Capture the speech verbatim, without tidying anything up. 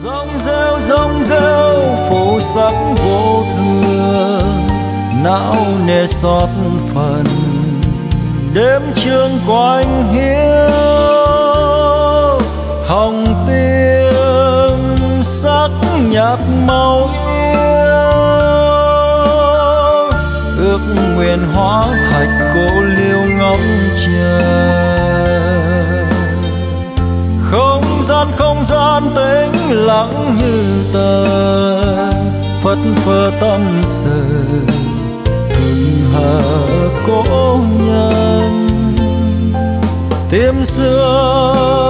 Rong rêu rong rêu phủ sắc vô thường, não nề xót phần đêm trường quanh hiu. Hồng tiên sắc nhạt màu yêu, ước nguyện hóa thạch cô liêu ngóng chờ. Không gian không gian tĩnh lặng như tờ, phất phơ tâm sự từng hờ cố nhân. Tim xưa